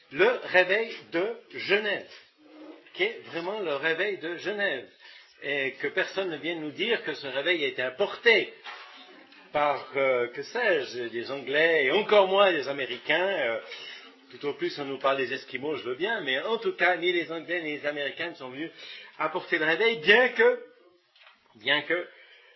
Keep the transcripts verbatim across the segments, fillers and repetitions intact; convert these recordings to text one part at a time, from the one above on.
le réveil de Genève, qui est vraiment le réveil de Genève, et que personne ne vienne nous dire que ce réveil a été importé par, euh, que sais-je, des Anglais, et encore moins des Américains. Euh, tout au plus on nous parle des Esquimaux, je veux bien, mais en tout cas, ni les Anglais ni les Américains ne sont venus apporter le réveil, bien que, bien que,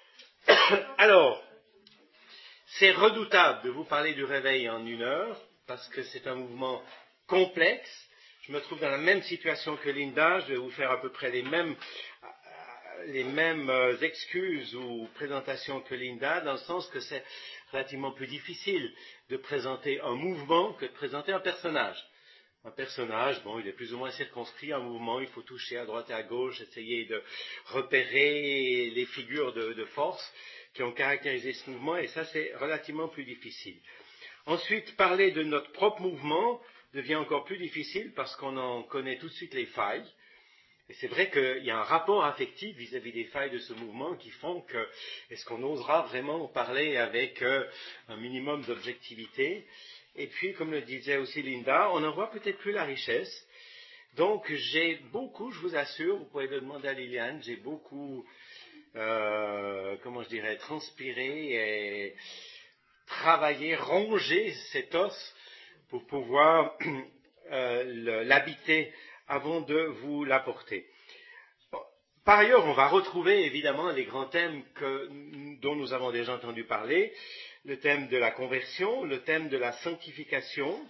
alors, c'est redoutable de vous parler du réveil en une heure, parce que c'est un mouvement complexe. Je me trouve dans la même situation que Linda, je vais vous faire à peu près les mêmes, les mêmes excuses ou présentations que Linda, dans le sens que c'est relativement plus difficile de présenter un mouvement que de présenter un personnage. Un personnage, bon, il est plus ou moins circonscrit, un mouvement, il faut toucher à droite et à gauche, essayer de repérer les figures de, de force qui ont caractérisé ce mouvement, et ça c'est relativement plus difficile. Ensuite, parler de notre propre mouvement devient encore plus difficile parce qu'on en connaît tout de suite les failles. Et c'est vrai qu'il y a un rapport affectif vis-à-vis des failles de ce mouvement qui font que, est-ce qu'on osera vraiment parler avec euh, un minimum d'objectivité? Et puis, comme le disait aussi Linda, on n'en voit peut-être plus la richesse. Donc, j'ai beaucoup, je vous assure, vous pouvez le demander à Liliane, j'ai beaucoup, euh, comment je dirais, transpiré et travaillé, rongé cet os pour pouvoir euh, l'habiter avant de vous l'apporter. Bon. Par ailleurs, on va retrouver évidemment les grands thèmes que, dont nous avons déjà entendu parler, le thème de la conversion, le thème de la sanctification,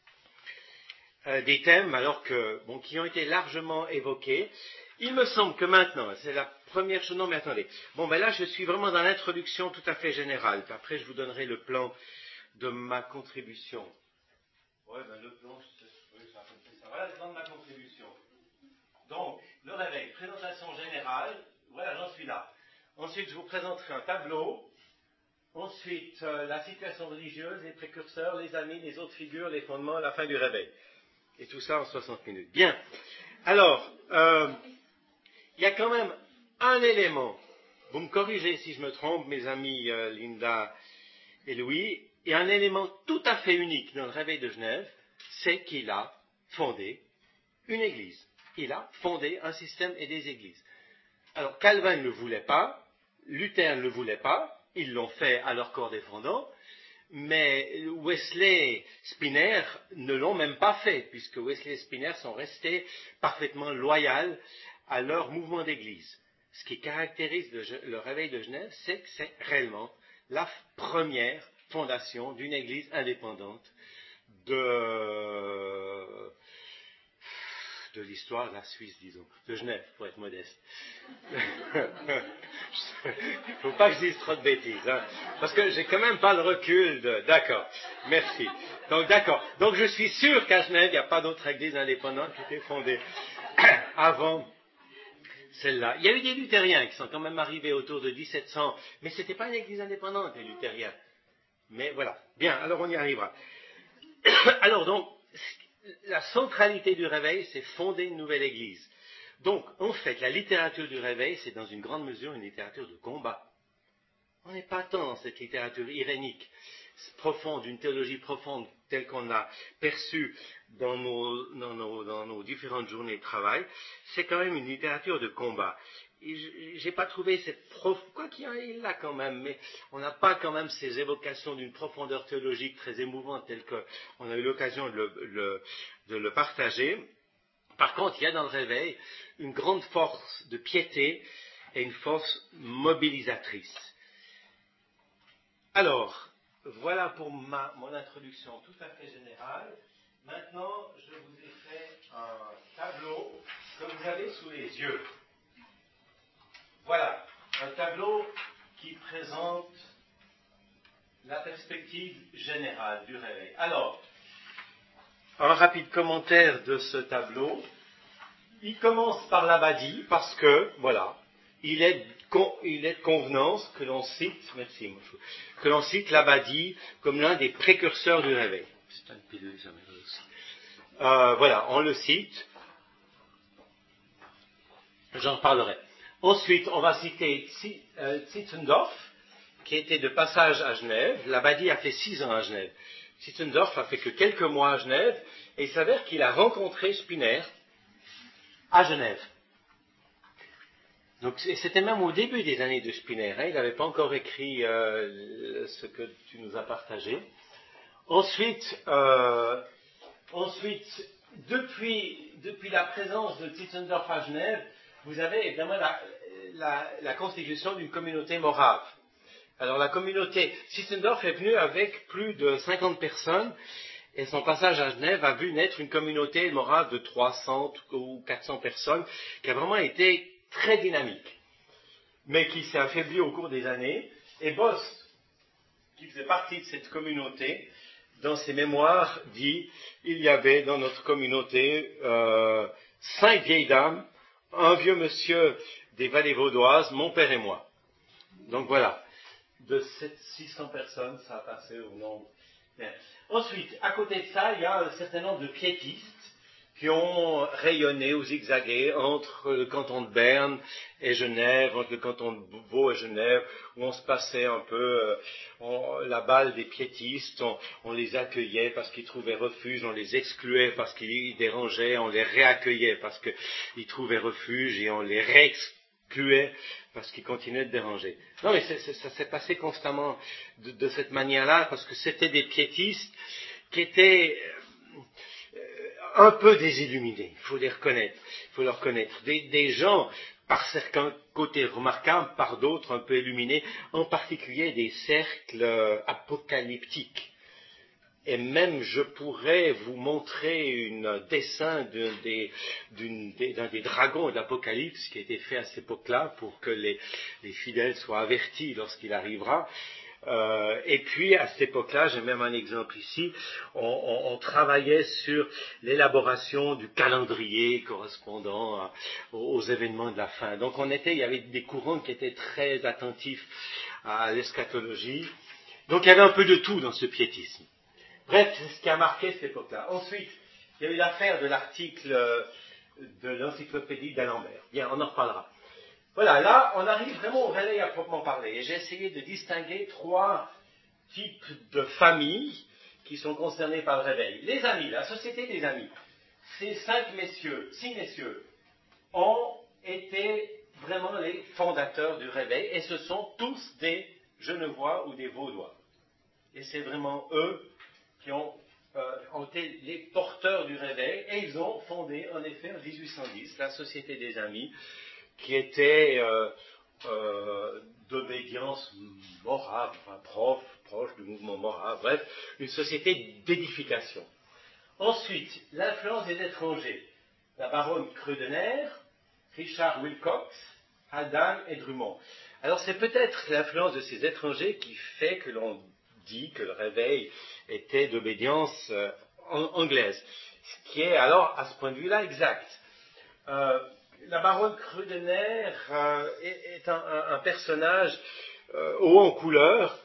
euh, des thèmes alors que, bon, qui ont été largement évoqués. Il me semble que maintenant, c'est la première chose, non mais attendez, bon ben là je suis vraiment dans l'introduction tout à fait générale, après je vous donnerai le plan de ma contribution. Ouais, ben le plan, oui, ça, ça, voilà le plan de ma contribution. Donc, le réveil, présentation générale, voilà, j'en suis là. Ensuite, je vous présenterai un tableau. Ensuite, euh, la situation religieuse, les précurseurs, les amis, les autres figures, les fondements, la fin du réveil. Et tout ça en soixante minutes. Bien. Alors, euh, il y a quand même un élément. Vous me corrigez si je me trompe, mes amis euh, Linda et Louis. Il y a un élément tout à fait unique dans le réveil de Genève, c'est qu'il a fondé une église. Il a fondé un système et des églises. Alors, Calvin ne le voulait pas, Luther ne le voulait pas, ils l'ont fait à leur corps défendant, mais Wesley, Spinner ne l'ont même pas fait, puisque Wesley et Spinner sont restés parfaitement loyaux à leur mouvement d'église. Ce qui caractérise le, le réveil de Genève, c'est que c'est réellement la première fondation d'une église indépendante de... de l'histoire de la Suisse, disons, de Genève, pour être modeste. Il ne faut pas que je dise trop de bêtises, hein, parce que j'ai quand même pas le recul de... D'accord, merci. Donc d'accord, donc je suis sûr qu'à Genève, il n'y a pas d'autre église indépendante qui était fondée avant celle-là. Il y a eu des luthériens qui sont quand même arrivés autour de dix-sept cents, mais ce n'était pas une église indépendante, les luthériens. Mais voilà, bien, alors on y arrivera. Alors donc, la centralité du réveil, c'est fonder une nouvelle église. Donc, en fait, la littérature du réveil, c'est dans une grande mesure une littérature de combat. On n'est pas tant dans cette littérature irénique, profonde, une théologie profonde, telle qu'on l'a perçue dans nos, dans, nos, dans nos différentes journées de travail. C'est quand même une littérature de combat. Et j'ai pas trouvé cette prof... Quoi qu'il y en ait là quand même, mais on n'a pas quand même ces évocations d'une profondeur théologique très émouvante telle qu'on a eu l'occasion de le, le, de le partager. Par contre, il y a dans le réveil une grande force de piété et une force mobilisatrice. Alors, voilà pour ma, mon introduction tout à fait générale. Maintenant, je vous ai fait un tableau que vous avez sous les yeux. Voilà, un tableau qui présente la perspective générale du réveil. Alors, un rapide commentaire de ce tableau. Il commence par l'Abbadie parce que, voilà, il est, con, il est de convenance que l'on cite, merci, que l'on cite l'Abbadie comme l'un des précurseurs du réveil. C'est un pilule, ça m'aide aussi. Euh, voilà, on le cite. J'en parlerai. Ensuite, on va citer Zinzendorf, qui était de passage à Genève. L'Abbadie a fait six ans à Genève. Titzendorf a fait que quelques mois à Genève, et il s'avère qu'il a rencontré Spinner à Genève. Donc c'était même au début des années de Spinner, hein, il n'avait pas encore écrit euh, ce que tu nous as partagé. Ensuite, euh, ensuite depuis, depuis la présence de Titzendorf à Genève, vous avez évidemment la, la, la constitution d'une communauté morave. Alors la communauté, Titzendorf est venu avec plus de cinquante personnes, et son passage à Genève a vu naître une communauté morave de trois cents ou quatre cents personnes, qui a vraiment été très dynamique, mais qui s'est affaiblie au cours des années. Et Bost, qui faisait partie de cette communauté, dans ses mémoires, dit « Il y avait dans notre communauté euh, cinq vieilles dames, un vieux monsieur des vallées vaudoises, mon père et moi. » Donc voilà. De sept cents à six cents personnes, ça a passé au nombre. Bien. Ensuite, à côté de ça, il y a un certain nombre de piétistes qui ont rayonné ou zigzagué entre le canton de Berne et Genève, entre le canton de Vaud et Genève, où on se passait un peu euh, on, la balle des piétistes, on, on les accueillait parce qu'ils trouvaient refuge, on les excluait parce qu'ils dérangeaient, on les réaccueillait parce qu'ils trouvaient refuge et on les réexcluait parce qu'ils continuaient de déranger. Non, mais c'est, c'est, ça s'est passé constamment de, de cette manière-là, parce que c'était des piétistes qui étaient euh, un peu désilluminés, il faut les reconnaître, il faut le reconnaître. Des, des gens, par certains côtés remarquables, par d'autres un peu illuminés, en particulier des cercles euh, apocalyptiques. Et même, je pourrais vous montrer un dessin d'un des, des, d'un des dragons de l'Apocalypse qui a été fait à cette époque-là pour que les, les fidèles soient avertis lorsqu'il arrivera. Euh, et puis, à cette époque-là, j'ai même un exemple ici, on, on, on travaillait sur l'élaboration du calendrier correspondant à, aux, aux événements de la fin. Donc, on était, il y avait des courants qui étaient très attentifs à l'eschatologie. Donc, il y avait un peu de tout dans ce piétisme. Bref, c'est ce qui a marqué cette époque-là. Ensuite, il y a eu l'affaire de l'article de l'encyclopédie d'Alembert. Bien, on en reparlera. Voilà, là, on arrive vraiment au réveil à proprement parler. Et j'ai essayé de distinguer trois types de familles qui sont concernées par le réveil. Les amis, la société des amis. Ces cinq messieurs, six messieurs, ont été vraiment les fondateurs du réveil, et ce sont tous des Genevois ou des Vaudois. Et c'est vraiment eux qui ont, euh, ont été les porteurs du réveil, et ils ont fondé, en effet, en dix-huit cent dix, la Société des Amis, qui était euh, euh, d'obédience morale, enfin prof, proche du mouvement moral, bref, une société d'édification. Ensuite, l'influence des étrangers. La baronne Krudener, Richard Wilcox, Haldane et Drummond. Alors c'est peut-être l'influence de ces étrangers qui fait que l'on dit que le réveil était d'obédience euh, anglaise, ce qui est alors à ce point de vue-là exact. Euh, la baronne Krudener euh, est, est un, un, un personnage euh, haut en couleur,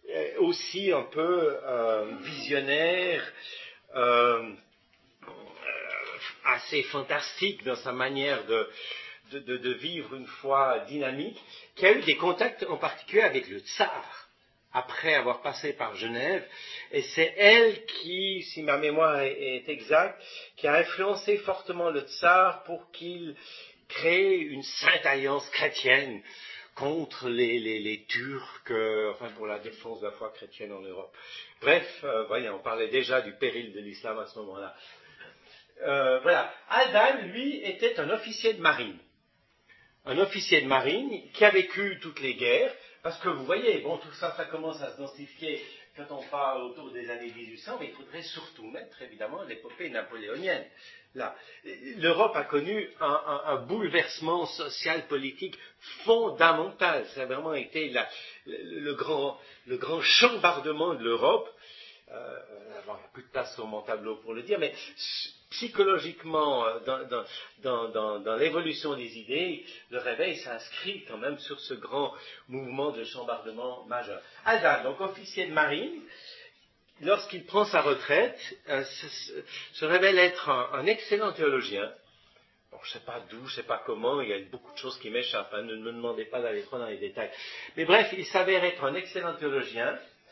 aussi un peu euh, visionnaire, euh, assez fantastique dans sa manière de, de, de, de vivre une foi dynamique, qui a eu des contacts en particulier avec le tsar, après avoir passé par Genève, et c'est elle qui, si ma mémoire est, est exacte, qui a influencé fortement le tsar pour qu'il crée une sainte alliance chrétienne contre les, les, les Turcs, euh, enfin pour la défense de la foi chrétienne en Europe. Bref, euh, voyez, on parlait déjà du péril de l'islam à ce moment-là. Euh, voilà. Haldane, lui, était un officier de marine. Un officier de marine qui a vécu toutes les guerres, parce que vous voyez, bon, tout ça, ça commence à se densifier quand on parle autour des années mille huit cents, mais il faudrait surtout mettre, évidemment, l'épopée napoléonienne. Là, l'Europe a connu un, un, un bouleversement social, politique fondamental. Ça a vraiment été la, le, le, grand, le grand chambardement de l'Europe. Euh, alors, il n'y a plus de place sur mon tableau pour le dire, mais psychologiquement, dans, dans, dans, dans, dans l'évolution des idées, le réveil s'inscrit quand même sur ce grand mouvement de chambardement majeur. Haldane, donc officier de marine, lorsqu'il prend sa retraite, euh, se, se révèle être un, un excellent théologien. Bon, je ne sais pas d'où, je ne sais pas comment, il y a beaucoup de choses qui m'échappent, hein, ne me demandez pas d'aller trop dans les détails. Mais bref, il s'avère être un excellent théologien,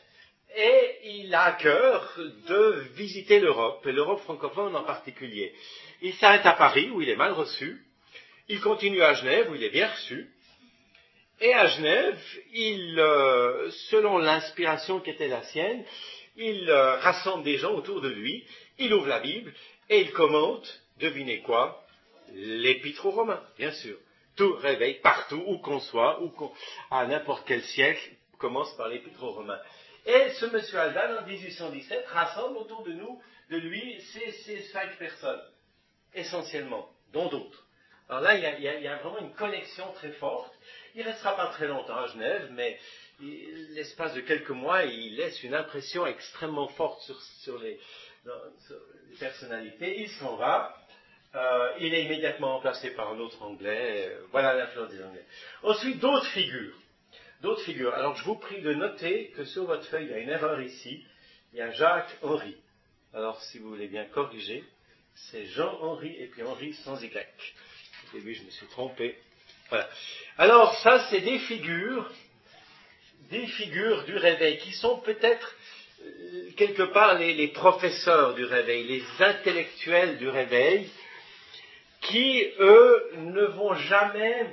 et il a à cœur de visiter l'Europe, et l'Europe francophone en particulier. Il s'arrête à Paris, où il est mal reçu, il continue à Genève, où il est bien reçu, et à Genève, il, euh, selon l'inspiration qui était la sienne, il euh, rassemble des gens autour de lui, il ouvre la Bible, et il commente, devinez quoi, l'Épître aux Romains, bien sûr. Tout réveil, partout, où qu'on soit, où qu'on, à n'importe quel siècle, commence par l'Épître aux Romains. Et ce monsieur Haldane, en dix-huit cent dix-sept, rassemble autour de nous, de lui, ces, ces cinq personnes, essentiellement, dont d'autres. Alors là, il y, a, il, y a, il y a vraiment une connexion très forte. Il ne restera pas très longtemps à Genève, mais il, l'espace de quelques mois, il laisse une impression extrêmement forte sur, sur, les, sur les personnalités. Il s'en va. Euh, il est immédiatement remplacé par un autre Anglais. Euh, voilà l'influence des Anglais. Ensuite, d'autres figures. D'autres figures. Alors, je vous prie de noter que sur votre feuille, il y a une erreur ici. Il y a Jacques Henry. Alors, si vous voulez bien corriger, c'est Jean-Henri et puis Henri sans Y. Au début, je me suis trompé. Voilà. Alors, ça, c'est des figures, des figures du réveil qui sont peut-être euh, quelque part les, les professeurs du réveil, les intellectuels du réveil, qui, eux, ne vont jamais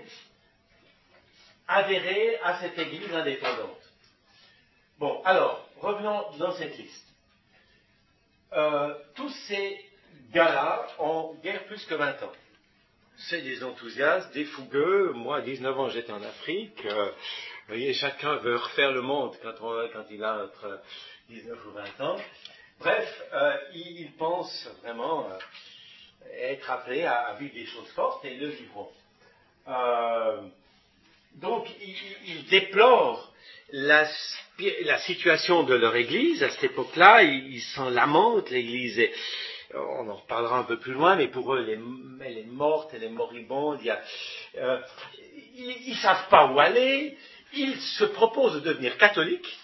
adhérer à cette Église indépendante. Bon, alors, revenons dans cette liste. Euh, tous ces gars-là ont guère plus que vingt ans. C'est des enthousiastes, des fougueux. Moi, à dix-neuf ans, j'étais en Afrique. Euh, vous voyez, chacun veut refaire le monde quand, on, quand il a entre dix-neuf ou vingt ans. Bref, euh, ils, ils pensent vraiment euh, être appelés à, à vivre des choses fortes et ils le vivront. Euh, donc, ils, ils déplorent la, la situation de leur Église. À cette époque-là, ils, ils s'en lamentent. L'Église est... On en reparlera un peu plus loin, mais pour eux, elle est, elle est morte, elle est moribonde. Il y a, euh, ils ne savent pas où aller. Ils se proposent de devenir catholiques.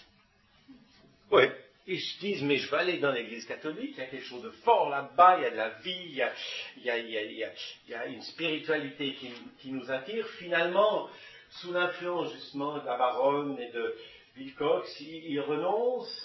Oui. Ils se disent, mais je vais aller dans l'église catholique, il y a quelque chose de fort là-bas, il y a de la vie, il y a, il y a, il y a, il y a, il y a une spiritualité qui, qui nous attire. Finalement, sous l'influence justement de la baronne et de Wilcox, ils, ils renoncent,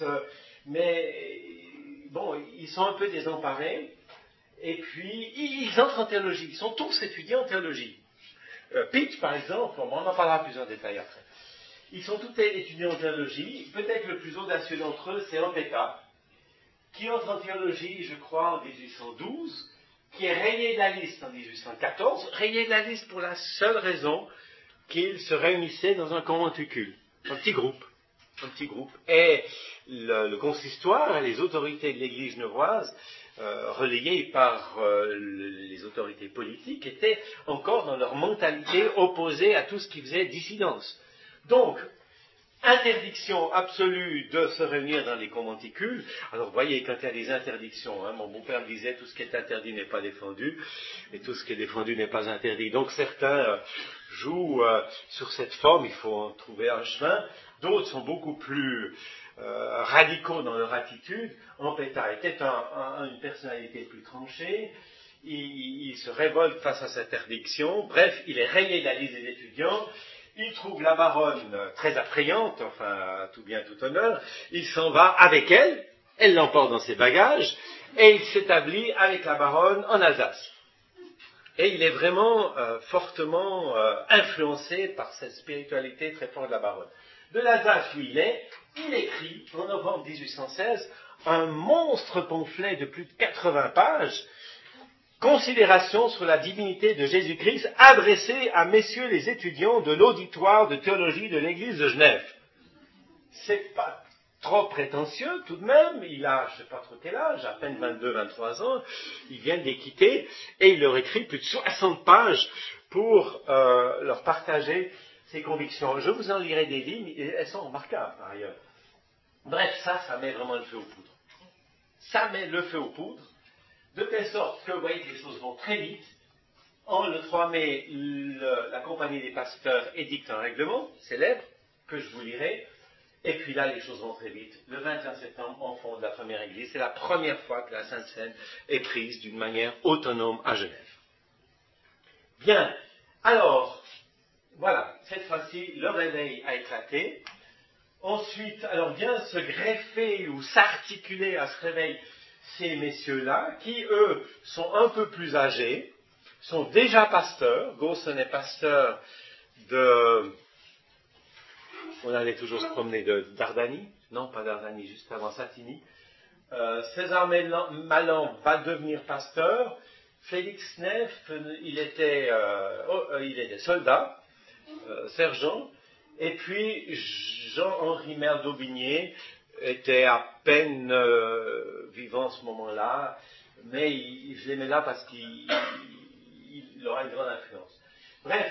mais bon, ils sont un peu désemparés, et puis ils entrent en théologie, ils sont tous étudiants en théologie. Euh, Pitt, par exemple, on en parlera plus en détail après. Ils sont tous étudiants en théologie. Peut-être le plus audacieux d'entre eux, c'est Ambetta, qui entre en théologie, je crois, en dix-huit cent douze, qui est rayé de la liste en dix-huit cent quatorze, rayé de la liste pour la seule raison qu'il se réunissait dans un conventicule, un petit groupe. Un petit groupe. Et le, le consistoire et les autorités de l'église genevoise, euh, relayées par euh, les autorités politiques, étaient encore dans leur mentalité opposée à tout ce qui faisait dissidence. Donc, interdiction absolue de se réunir dans les conventicules. Alors, vous voyez, quand il y a des interdictions, hein, mon beau-père me disait, tout ce qui est interdit n'est pas défendu, et tout ce qui est défendu n'est pas interdit. Donc, certains euh, jouent euh, sur cette forme, il faut en trouver un chemin. D'autres sont beaucoup plus euh, radicaux dans leur attitude. Ambetta était un, un, une personnalité plus tranchée. Il, il se révolte face à cette interdiction. Bref, il est rayé de la liste des étudiants. Il trouve la baronne très attrayante, enfin, tout bien, tout honneur. Il s'en va avec elle, elle l'emporte dans ses bagages, et il s'établit avec la baronne en Alsace. Et il est vraiment euh, fortement euh, influencé par cette spiritualité très forte de la baronne. De l'Alsace où il est, il écrit, en novembre dix-huit cent seize, un monstre pamphlet de plus de quatre-vingts pages, Considération sur la divinité de Jésus-Christ adressée à messieurs les étudiants de l'auditoire de théologie de l'église de Genève. C'est pas trop prétentieux tout de même, il a, je sais pas trop quel âge, à peine vingt-deux vingt-trois ans, il vient de les quitter, et il leur écrit plus de soixante pages pour euh, leur partager ses convictions. Je vous en lirai des lignes, et elles sont remarquables par ailleurs. Bref, ça, ça met vraiment le feu aux poudres. Ça met le feu aux poudres, de telle sorte que vous voyez que les choses vont très vite. En le trois mai, le, la compagnie des pasteurs édicte un règlement célèbre, que je vous lirai, et puis là, les choses vont très vite. Le vingt et un septembre, on fonde la première église. C'est la première fois que la Sainte Seine est prise d'une manière autonome à Genève. Bien, alors, voilà, cette fois-ci, le réveil a éclaté. Ensuite, alors vient se greffer ou s'articuler à ce réveil ces messieurs-là, qui eux sont un peu plus âgés, sont déjà pasteurs. Gaussen est pasteur de... On allait toujours se promener de Dardanie, non pas Dardanie, juste avant Satigny. Euh, César Malan va devenir pasteur. Félix Neff, il était, euh, oh, il était soldat, euh, sergent. Et puis Jean-Henri Maire d'Aubigné était à peine euh, vivant à ce moment-là, mais il, je l'aimais là parce qu'il il, il aura une grande influence. Bref,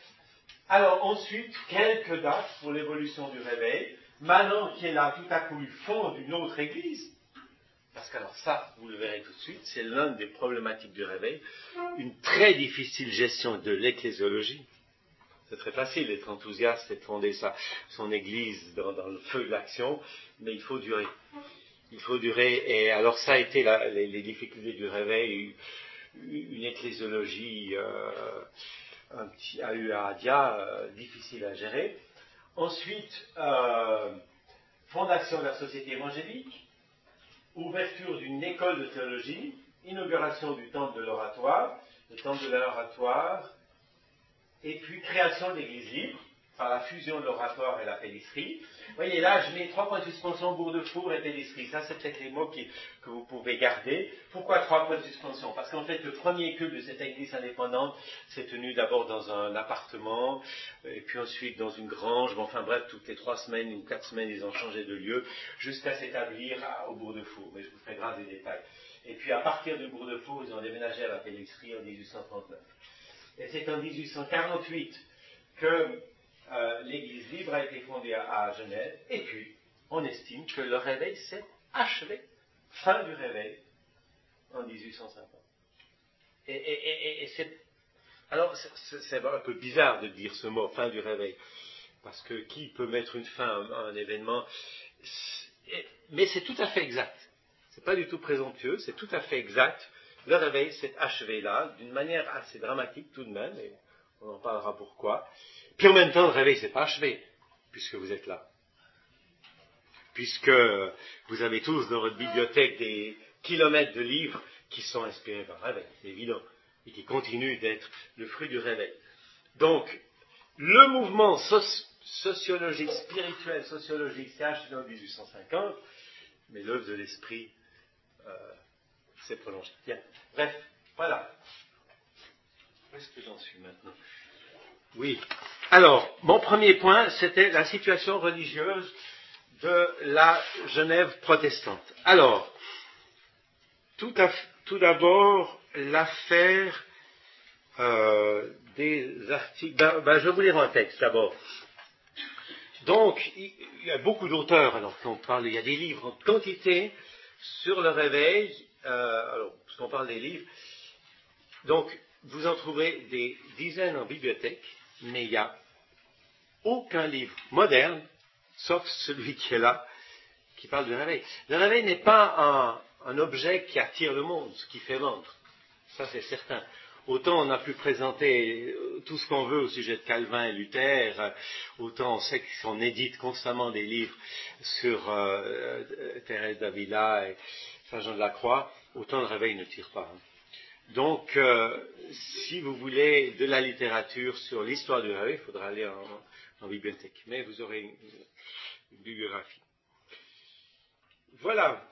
alors ensuite, quelques dates pour l'évolution du réveil. Malan qui est là, tout à coup, il fonde une autre église. Parce que alors ça, vous le verrez tout de suite, c'est l'une des problématiques du réveil, une très difficile gestion de l'ecclésiologie. C'est très facile d'être enthousiaste et de fonder sa, son église dans, dans le feu de l'action, mais il faut durer. Il faut durer, et alors ça a été la, les, les difficultés du réveil, une ecclésiologie euh, un petit A U A ADIA euh, difficile à gérer. Ensuite, euh, fondation de la société évangélique, ouverture d'une école de théologie, inauguration du temple de l'oratoire, le temple de l'oratoire, et puis création de l'église libre, par la fusion de l'oratoire et la pélistrie. Vous voyez là, je mets trois points de suspension, Bourg-de-Four et pélistrie. Ça, c'est peut-être les mots qui, que vous pouvez garder. Pourquoi trois points de suspension? Parce qu'en fait, le premier culte de cette église indépendante s'est tenu d'abord dans un appartement, et puis ensuite dans une grange. Bon, enfin bref, toutes les trois semaines ou quatre semaines, ils ont changé de lieu, jusqu'à s'établir au Bourg-de-Four. Mais je vous ferai grâce des détails. Et puis à partir du Bourg-de-Four, ils ont déménagé à la pélistrie en dix-huit cent trente-neuf. Et c'est en dix-huit cent quarante-huit que euh, l'Église libre a été fondée à, à Genève, et puis on estime que le réveil s'est achevé, fin du réveil, en dix-huit cent cinquante. Et, et, et, et c'est... Alors, c'est, c'est un peu bizarre de dire ce mot, fin du réveil, parce que qui peut mettre une fin à un, à un événement? C'est, mais c'est tout à fait exact. C'est pas du tout présomptueux, c'est tout à fait exact. Le réveil s'est achevé là, d'une manière assez dramatique tout de même, et on en parlera pourquoi. Puis en même temps, le réveil s'est pas achevé, puisque vous êtes là. Puisque vous avez tous dans votre bibliothèque des kilomètres de livres qui sont inspirés par le réveil, c'est évident, et qui continuent d'être le fruit du réveil. Donc, le mouvement soci- sociologique, spirituel, sociologique s'est achevé en dix-huit cent cinquante, mais l'œuvre de l'esprit euh, s'est prolongée. Bien, bref, voilà. Où est-ce que j'en suis maintenant? Oui. Alors, mon premier point, c'était la situation religieuse de la Genève protestante. Alors, tout, à, tout d'abord, l'affaire euh, des articles... Ben, ben, je vais vous lire un texte d'abord. Donc, il, il y a beaucoup d'auteurs, alors qu'on parle, il y a des livres en quantité sur le réveil, euh, alors, parce qu'on parle des livres, donc, vous en trouverez des dizaines en bibliothèque, mais il n'y a aucun livre moderne, sauf celui qui est là, qui parle du réveil. Le réveil n'est pas un, un objet qui attire le monde, qui fait vendre. Ça, c'est certain. Autant on a pu présenter tout ce qu'on veut au sujet de Calvin et Luther, autant on sait qu'on édite constamment des livres sur euh, Thérèse d'Avila et Saint Jean de la Croix, autant le réveil ne tire pas. Hein. Donc, euh, si vous voulez de la littérature sur l'histoire du réveil, il faudra aller en, en bibliothèque. Mais vous aurez une, une bibliographie. Voilà.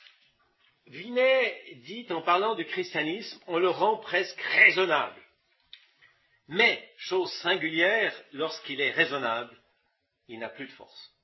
Vinet dit, en parlant du christianisme, on le rend presque raisonnable. Mais, chose singulière, lorsqu'il est raisonnable, il n'a plus de force.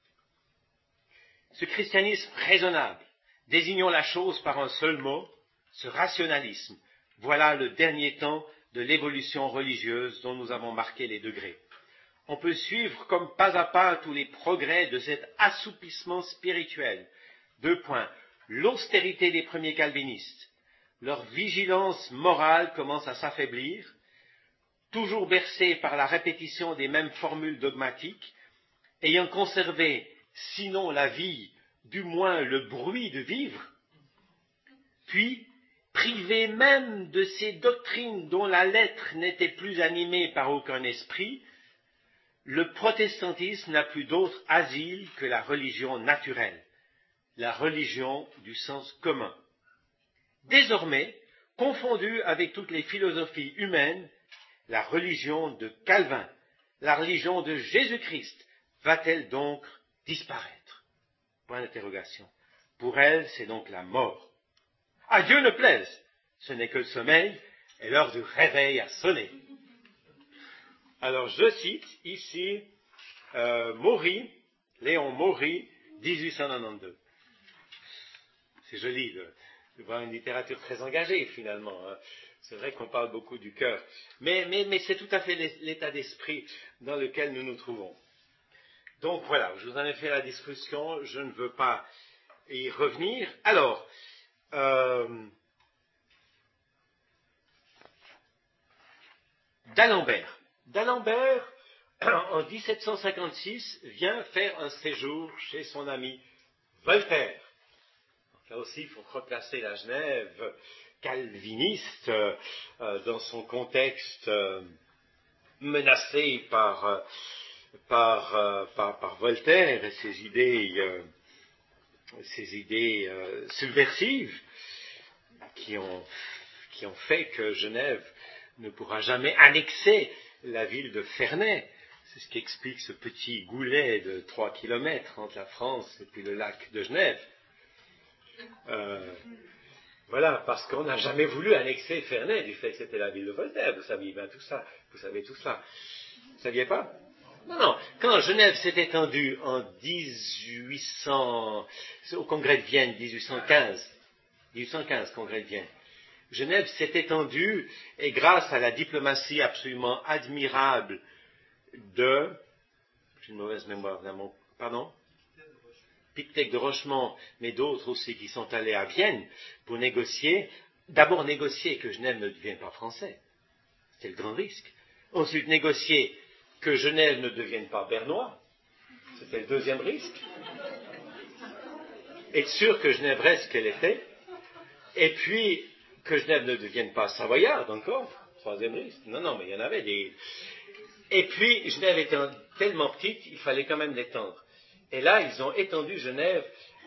Ce christianisme raisonnable, désignons la chose par un seul mot, ce rationalisme, voilà le dernier temps de l'évolution religieuse dont nous avons marqué les degrés. On peut suivre comme pas à pas tous les progrès de cet assoupissement spirituel. Deux points. L'austérité des premiers calvinistes. Leur vigilance morale commence à s'affaiblir, toujours bercés par la répétition des mêmes formules dogmatiques, ayant conservé, sinon la vie, du moins le bruit de vivre, puis privés même de ces doctrines dont la lettre n'était plus animée par aucun esprit, le protestantisme n'a plus d'autre asile que la religion naturelle, la religion du sens commun. Désormais, confondue avec toutes les philosophies humaines, la religion de Calvin, la religion de Jésus-Christ, va-t-elle donc disparaître? Point d'interrogation. Pour elle, c'est donc la mort. À Dieu ne plaise, ce n'est que le sommeil, et l'heure du réveil a sonné. Alors je cite ici euh, Maury, Léon Maury, dix-huit cent quatre-vingt-douze. C'est joli de, de voir une littérature très engagée finalement. Hein. C'est vrai qu'on parle beaucoup du cœur, mais, mais, mais c'est tout à fait l'état d'esprit dans lequel nous nous trouvons. Donc voilà, je vous en ai fait la discussion, je ne veux pas y revenir. Alors, euh, d'Alembert. D'Alembert, en dix-sept cent cinquante-six, vient faire un séjour chez son ami Voltaire. Donc là aussi, il faut replacer la Genève calviniste euh, dans son contexte euh, menacé par, euh, par, euh, par, par Voltaire et ses idées, euh, ses idées euh, subversives qui ont, qui ont fait que Genève ne pourra jamais annexer la ville de Ferney. C'est ce qui explique ce petit goulet de trois kilomètres entre la France et puis le lac de Genève. Euh, voilà, parce qu'on n'a jamais voulu annexer Ferney du fait que c'était la ville de Voltaire. Vous saviez bien tout ça. Vous savez tout ça. Vous ne saviez pas? Non, non. Quand Genève s'est étendue en dix-huit cents, au congrès de Vienne, dix-huit cent quinze, dix-huit cent quinze, congrès de Vienne, Genève s'est étendue, et grâce à la diplomatie absolument admirable de, j'ai une mauvaise mémoire, pardon, Pictet de Rochemont, mais d'autres aussi qui sont allés à Vienne pour négocier, d'abord négocier que Genève ne devienne pas français, c'était le grand risque. Ensuite négocier que Genève ne devienne pas bernois, c'était le deuxième risque. Être sûr que Genève reste ce qu'elle était, et puis que Genève ne devienne pas savoyarde encore, troisième risque. Non, non, mais il y en avait des... Et puis, Genève étant tellement petite, il fallait quand même l'étendre. Et là, ils ont étendu Genève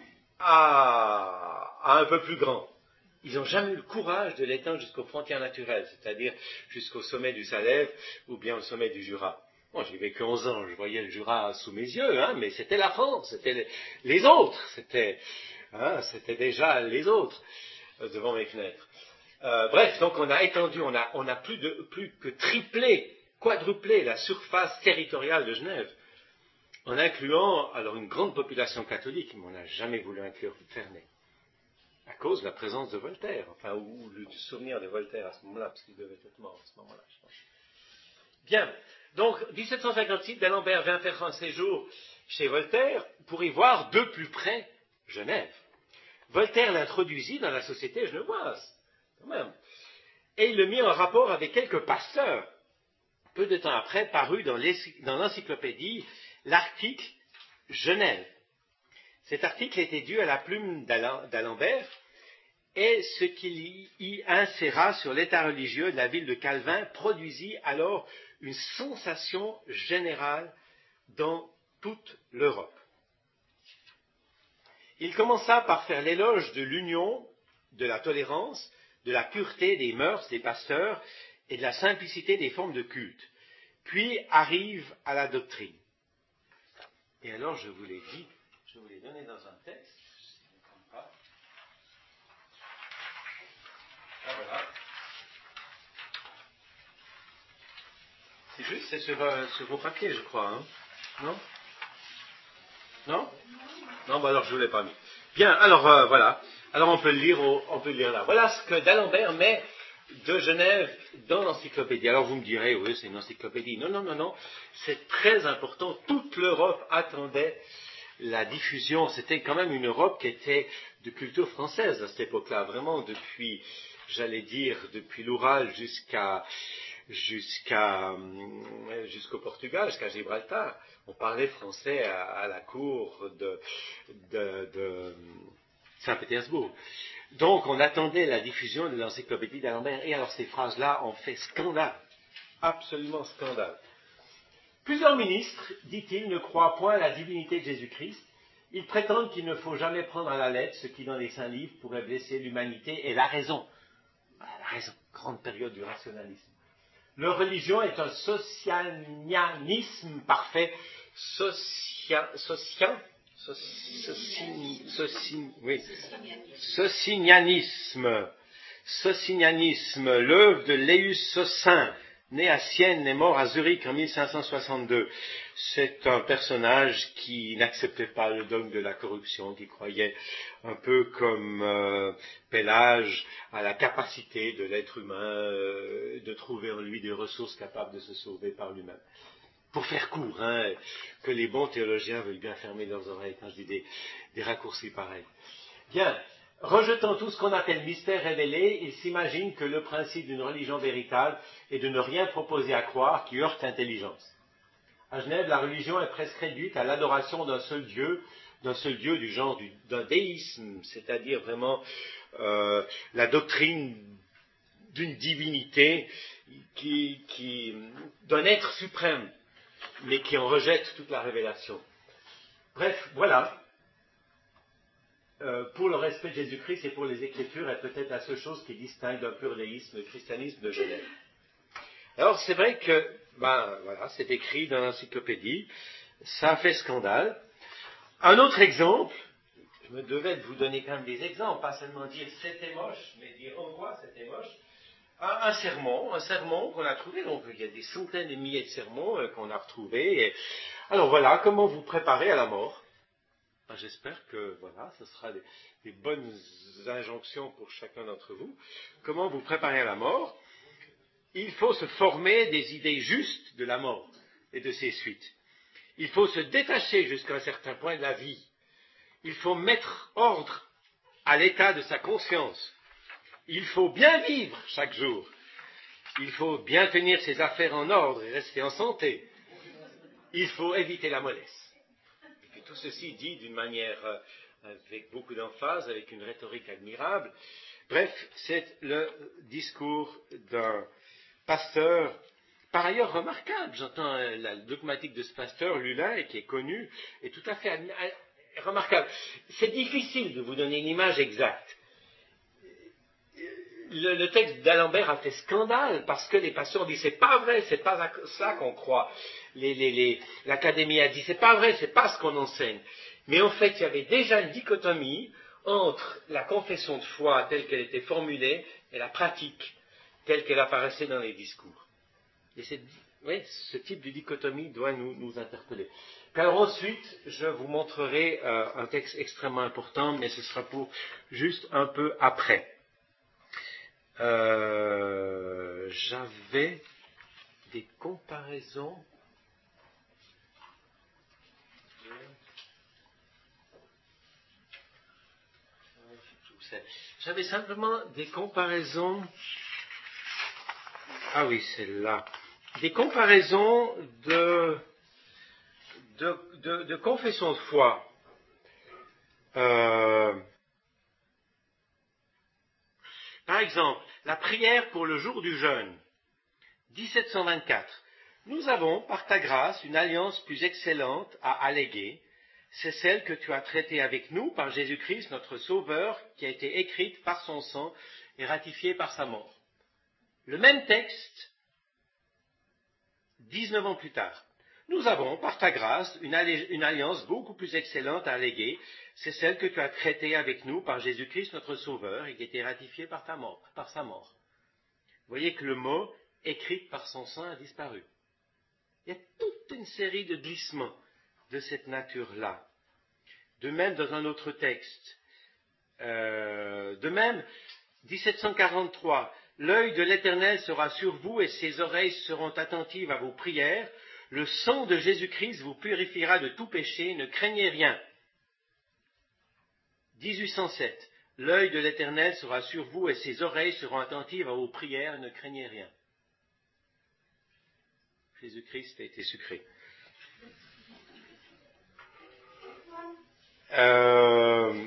à, à un peu plus grand. Ils n'ont jamais eu le courage de l'étendre jusqu'aux frontières naturelles, c'est-à-dire jusqu'au sommet du Salève ou bien au sommet du Jura. Bon, j'ai vécu onze ans, je voyais le Jura sous mes yeux, hein, mais c'était la France, c'était les, les autres, c'était, hein, c'était déjà les autres euh, devant mes fenêtres. Euh, bref, donc on a étendu, on a, on a plus, de, plus que triplé, quadruplé la surface territoriale de Genève, en incluant alors une grande population catholique, mais on n'a jamais voulu inclure Ferney, à cause de la présence de Voltaire, enfin, ou du souvenir de Voltaire à ce moment-là, parce qu'il devait être mort à ce moment-là, je pense. Bien, donc dix-sept cent cinquante-six, d'Alembert vient faire un séjour chez Voltaire pour y voir de plus près Genève. Voltaire l'introduisit dans la société genevoise, quand même, et il le mit en rapport avec quelques pasteurs. Peu de temps après, parut dans l'encyclopédie l'article Genève. Cet article était dû à la plume d'Alembert et ce qu'il y inséra sur l'état religieux de la ville de Calvin produisit alors une sensation générale dans toute l'Europe. Il commença par faire l'éloge de l'union, de la tolérance, de la pureté des mœurs des pasteurs et de la simplicité des formes de culte. Puis arrive à la doctrine. Et alors, je vous l'ai dit, je vous l'ai donné dans un texte, si je ne me trompe pas. Ah, voilà. C'est juste, c'est sur, euh, sur vos papiers, je crois, hein? Non? Non? Non, bah alors je ne vous l'ai pas mis. Bien, alors euh, voilà. Alors on peut le lire, au, on peut le lire là. Voilà ce que d'Alembert met de Genève dans l'encyclopédie. Alors vous me direz, oui, c'est une encyclopédie. Non, non, non, non. C'est très important. Toute l'Europe attendait la diffusion. C'était quand même une Europe qui était de culture française à cette époque-là. Vraiment depuis, j'allais dire, depuis l'Oural jusqu'à jusqu'à jusqu'au Portugal, jusqu'à Gibraltar. On parlait français à, à la cour de, de, de Saint-Pétersbourg. Donc on attendait la diffusion de l'encyclopédie d'Alembert. Et alors ces phrases-là ont fait scandale, absolument scandale. Plusieurs ministres, dit-il, ne croient point à la divinité de Jésus-Christ. Ils prétendent qu'il ne faut jamais prendre à la lettre ce qui, dans les saints livres, pourrait blesser l'humanité et la raison. La raison, grande période du rationalisme. Leur religion est un socianianisme parfait. Socia, socian, soci, soci, oui. Socinianisme. Socinianisme, l'œuvre de Léus Sossin, né à Sienne et mort à Zurich en mille cinq cent soixante-deux. C'est un personnage qui n'acceptait pas le dogme de la corruption, qui croyait un peu comme euh, Pélage à la capacité de l'être humain euh, de trouver en lui des ressources capables de se sauver par lui-même. Pour faire court, hein, que les bons théologiens veulent bien fermer leurs oreilles quand je dis des, des raccourcis pareils. Bien, rejetant tout ce qu'on appelle mystère révélé, ils s'imaginent que le principe d'une religion véritable est de ne rien proposer à croire qui heurte l'intelligence. À Genève, la religion est presque réduite à l'adoration d'un seul Dieu, d'un seul Dieu du genre du, d'un déisme, c'est-à-dire vraiment euh, la doctrine d'une divinité, qui, qui, d'un être suprême, mais qui en rejette toute la révélation. Bref, voilà. Euh, pour le respect de Jésus-Christ et pour les Écritures est peut-être la seule chose qui distingue d'un pur déisme le christianisme de Genève. Alors c'est vrai que, ben voilà, c'est écrit dans l'encyclopédie, ça fait scandale. Un autre exemple, je me devais de vous donner quand même des exemples, pas seulement dire c'était moche, mais dire en quoi c'était moche. Un, un sermon, un sermon qu'on a trouvé, donc il y a des centaines de milliers de sermons euh, qu'on a retrouvés. Et... Alors voilà, comment vous préparer à la mort. Ben, j'espère que voilà, ce sera des, des bonnes injonctions pour chacun d'entre vous. Comment vous préparer à la mort? Il faut se former des idées justes de la mort et de ses suites. Il faut se détacher jusqu'à un certain point de la vie. Il faut mettre ordre à l'état de sa conscience. Il faut bien vivre chaque jour. Il faut bien tenir ses affaires en ordre et rester en santé. Il faut éviter la mollesse. Et puis tout ceci dit d'une manière euh, avec beaucoup d'emphase, avec une rhétorique admirable. Bref, c'est le discours d'un pasteur, par ailleurs remarquable. J'entends euh, la dogmatique de ce pasteur, Lulin, qui est connu, est tout à fait admi- remarquable. C'est difficile de vous donner une image exacte. Le, le texte d'Alembert a fait scandale parce que les pasteurs ont dit c'est pas vrai, c'est pas à ça qu'on croit. Les, les, les, L'Académie a dit c'est pas vrai, c'est pas ce qu'on enseigne. Mais en fait, il y avait déjà une dichotomie entre la confession de foi telle qu'elle était formulée et la pratique telle qu'elle apparaissait dans les discours. Et cette, oui, ce type de dichotomie doit nous, nous interpeller. Alors ensuite, je vous montrerai euh, un texte extrêmement important, mais ce sera pour juste un peu après. Euh, j'avais des comparaisons. J'avais simplement des comparaisons. Ah oui, c'est là. Des comparaisons de, de, de, de confession de foi. Euh, par exemple, la prière pour le jour du jeûne, dix-sept cent vingt-quatre. Nous avons, par ta grâce, une alliance plus excellente à alléguer. C'est celle que tu as traitée avec nous par Jésus-Christ, notre Sauveur, qui a été écrite par son sang et ratifiée par sa mort. Le même texte, dix-neuf ans plus tard. Nous avons, par ta grâce, une, allé- une alliance beaucoup plus excellente à alléguer. C'est celle que tu as traitée avec nous par Jésus-Christ, notre Sauveur, et qui a été ratifiée par, ta mort, par sa mort. Vous voyez que le mot « écrite par son sang » a disparu. Il y a toute une série de glissements de cette nature-là. De même, dans un autre texte, euh, de même, dix-sept cent quarante-trois, l'œil de l'Éternel sera sur vous et ses oreilles seront attentives à vos prières. Le sang de Jésus-Christ vous purifiera de tout péché, ne craignez rien. dix-huit cent sept, l'œil de l'Éternel sera sur vous et ses oreilles seront attentives à vos prières, ne craignez rien. Jésus-Christ a été sucré. Euh,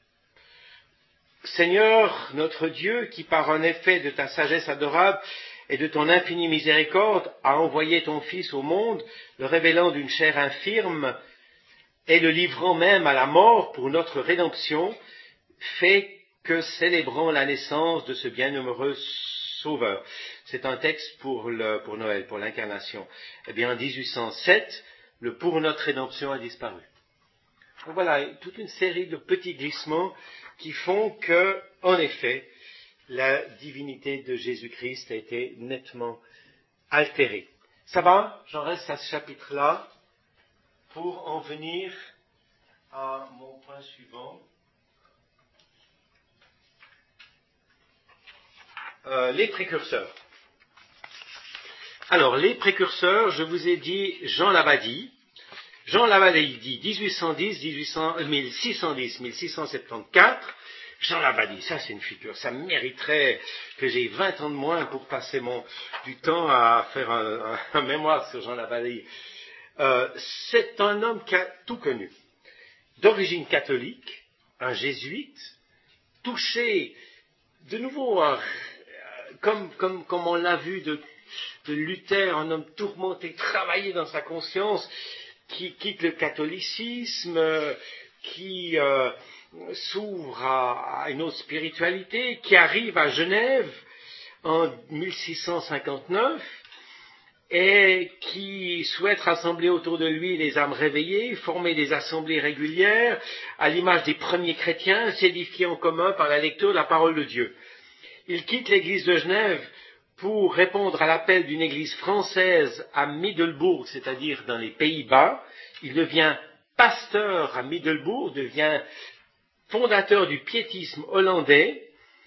Seigneur, notre Dieu, qui par un effet de ta sagesse adorable et de ton infinie miséricorde a envoyé ton Fils au monde, le révélant d'une chair infirme et le livrant même à la mort pour notre rédemption, fait que célébrons la naissance de ce bienheureux Sauveur. C'est un texte pour, le, pour Noël, pour l'incarnation. Eh bien, en dix-huit cent sept, le pour notre rédemption a disparu. Donc voilà, toute une série de petits glissements qui font que, en effet, la divinité de Jésus-Christ a été nettement altérée. Ça va, j'en reste à ce chapitre-là pour en venir à mon point suivant. Euh, les précurseurs. Alors, les précurseurs, je vous ai dit Jean Lavadie. Jean Lavadie dit dix-huit cent dix, mille six cent dix, mille six cent soixante-quatorze. Jean Lavadie, ça c'est une figure, ça mériterait que j'ai vingt ans de moins pour passer mon, du temps à faire un, un, un mémoire sur Jean Lavadie. Euh, c'est un homme qui a tout connu. D'origine catholique, un jésuite, touché de nouveau, un, comme, comme, comme on l'a vu de, de Luther, un homme tourmenté, travaillé dans sa conscience, qui quitte le catholicisme, euh, qui euh, s'ouvre à, à une autre spiritualité, qui arrive à Genève en mille six cent cinquante-neuf et qui souhaite rassembler autour de lui les âmes réveillées, former des assemblées régulières à l'image des premiers chrétiens, s'édifier en commun par la lecture de la parole de Dieu. Il quitte l'église de Genève pour répondre à l'appel d'une église française à Middelbourg, c'est-à-dire dans les Pays-Bas. Il devient pasteur à Middelbourg, devient fondateur du piétisme hollandais,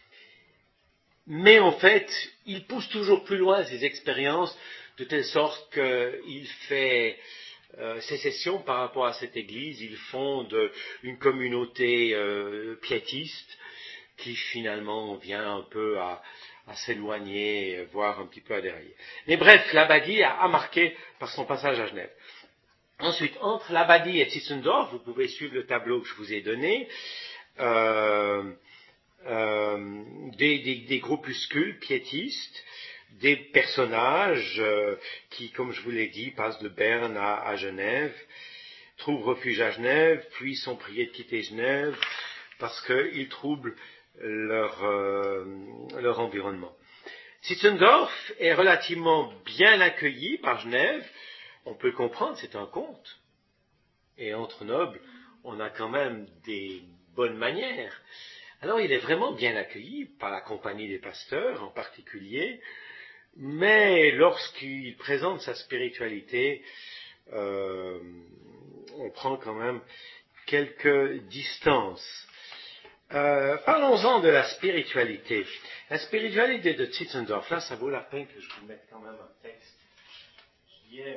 mais en fait, il pousse toujours plus loin ses expériences, de telle sorte qu'il fait euh, sécession par rapport à cette église, il fonde une communauté euh, piétiste qui finalement vient un peu à, à s'éloigner, voire un petit peu à derrière. Mais bref, Lavadie a, a marqué par son passage à Genève. Ensuite, entre Lavadie et Titzendorf, vous pouvez suivre le tableau que je vous ai donné, euh, euh, des, des, des groupuscules piétistes, des personnages euh, qui, comme je vous l'ai dit, passent de Berne à, à Genève, trouvent refuge à Genève, puis sont priés de quitter Genève parce qu'ils troublent leur, euh, leur environnement. Titzendorf est relativement bien accueilli par Genève. On peut le comprendre, c'est un comte. Et entre nobles, on a quand même des bonnes manières. Alors il est vraiment bien accueilli par la compagnie des pasteurs en particulier, mais lorsqu'il présente sa spiritualité, euh, on prend quand même quelques distances. Euh, parlons-en de la spiritualité. La spiritualité de Titzendorf, là, ça vaut la peine que je vous mette quand même un texte qui est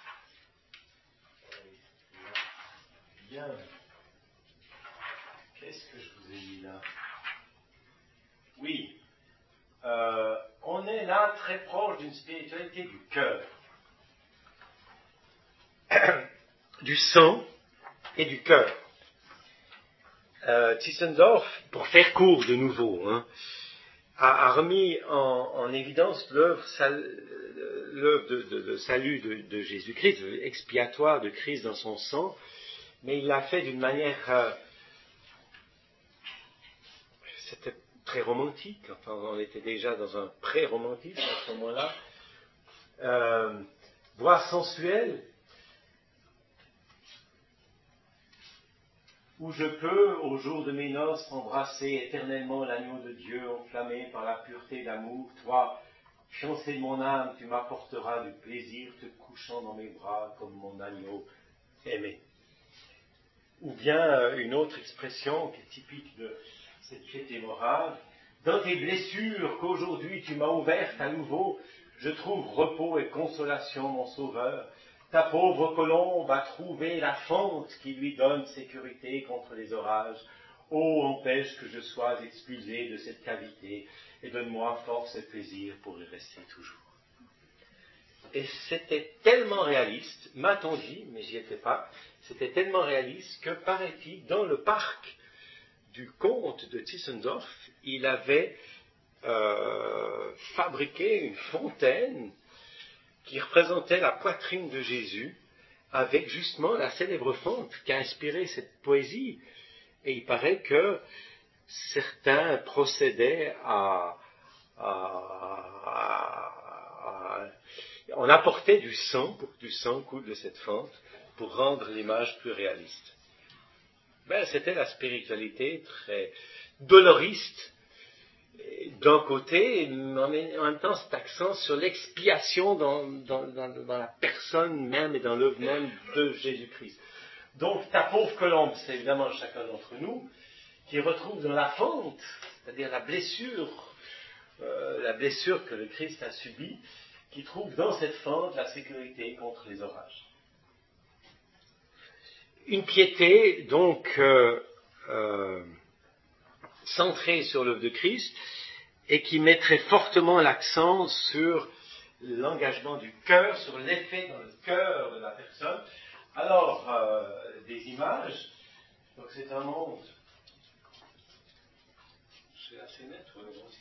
bien. Qu'est-ce que je vous ai dit là? Oui, euh, on est là très proche d'une spiritualité du cœur, du sang et du cœur. Euh, Titzendorf, pour faire court de nouveau, hein, a, a remis en, en évidence l'œuvre, l'œuvre de, de, de salut de, de Jésus-Christ, expiatoire de Christ dans son sang, mais il l'a fait d'une manière, euh, c'était très romantique, enfin on était déjà dans un pré-romantisme à ce moment-là, euh, voire sensuel, où je peux, au jour de mes noces, embrasser éternellement l'agneau de Dieu, enflammé par la pureté d'amour. Toi, fiancé de mon âme, tu m'apporteras du plaisir, te couchant dans mes bras comme mon agneau aimé. Ou bien euh, une autre expression qui est typique de cette piété morale. Dans tes blessures qu'aujourd'hui tu m'as ouvertes à nouveau, je trouve repos et consolation, mon sauveur. Ta pauvre colombe a trouvé la fente qui lui donne sécurité contre les orages. Ô, empêche que je sois expulsé de cette cavité et donne-moi force et plaisir pour y rester toujours. Et c'était tellement réaliste, m'a-t-on dit, mais j'y étais pas, c'était tellement réaliste que, paraît-il, dans le parc du comte de Titzendorf, il avait euh, fabriqué une fontaine qui représentait la poitrine de Jésus, avec justement la célèbre fente qui a inspiré cette poésie. Et il paraît que certains procédaient à, à, à, à on apportait du sang pour que du sang coule de cette fente pour rendre l'image plus réaliste. Ben, c'était la spiritualité très doloriste d'un côté, mais en même temps cet accent sur l'expiation dans, dans, dans, dans la personne même et dans l'œuvre même de Jésus-Christ. Donc ta pauvre colombe, c'est évidemment chacun d'entre nous, qui retrouve dans la fente, c'est-à-dire la blessure, euh, la blessure que le Christ a subie, qui trouve dans cette fente la sécurité contre les orages. Une piété, donc, euh, euh, centrée sur l'œuvre de Christ, et qui mettrait fortement l'accent sur l'engagement du cœur, sur l'effet dans le cœur de la personne. Alors, euh, des images, donc c'est un monde, c'est assez net, ouais, aussi.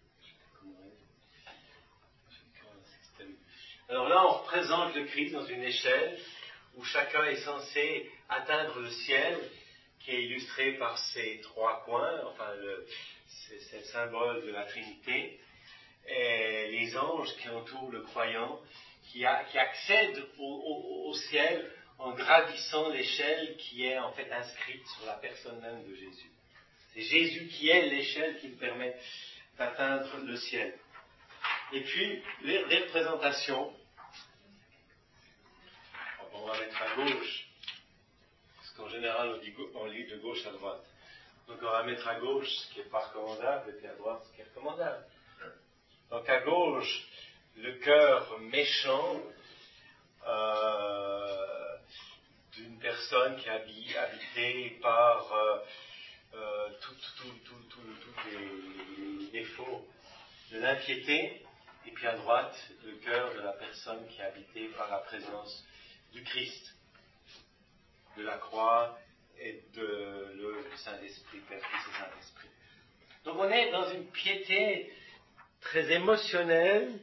Alors là, on représente le Christ dans une échelle où chacun est censé atteindre le ciel, qui est illustré par ces trois coins, enfin, le, c'est, c'est le symbole de la Trinité, et les anges qui entourent le croyant, qui, a, qui accèdent au, au, au ciel en gravissant l'échelle qui est en fait inscrite sur la personne même de Jésus. C'est Jésus qui est l'échelle qui nous permet d'atteindre le ciel. Et puis, les, les représentations, on va mettre à gauche, parce qu'en général on, dit, on lit de gauche à droite. Donc on va mettre à gauche ce qui n'est pas recommandable, et puis à droite ce qui est recommandable. Donc à gauche, le cœur méchant euh, d'une personne qui est habitée par euh, euh, tous tout, tout, tout, tout les, les défauts de l'impiété, et puis à droite, le cœur de la personne qui est habitée par la présence du Christ, de la croix et de l'œuvre du Saint-Esprit, Père, Fils et Saint-Esprit. Donc on est dans une piété très émotionnelle.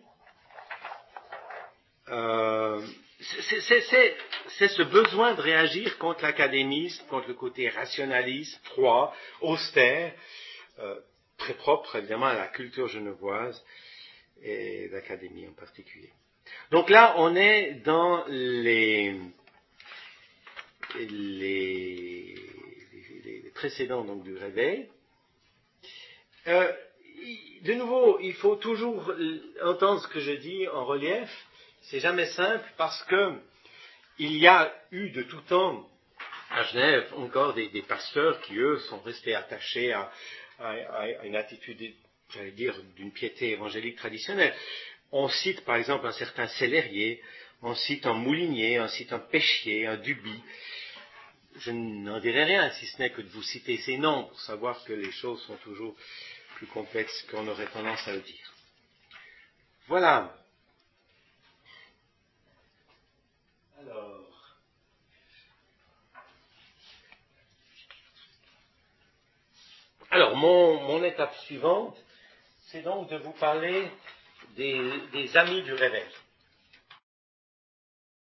Euh, c'est, c'est, c'est, c'est ce besoin de réagir contre l'académisme, contre le côté rationaliste, froid, austère, euh, très propre évidemment à la culture genevoise et l'académie en particulier. Donc là, on est dans les, les, les précédents donc, du réveil. Euh, de nouveau, il faut toujours entendre ce que je dis en relief. C'est jamais simple parce que il y a eu de tout temps à Genève encore des, des pasteurs qui, eux, sont restés attachés à, à, à une attitude, j'allais dire, d'une piété évangélique traditionnelle. On cite par exemple un certain Célérier, on cite un Moulinier, on cite un Péchier, un Duby. Je n'en dirai rien si ce n'est que de vous citer ces noms pour savoir que les choses sont toujours plus complexes qu'on aurait tendance à le dire. Voilà. Alors, Alors mon, mon étape suivante, c'est donc de vous parler des, des amis du réveil.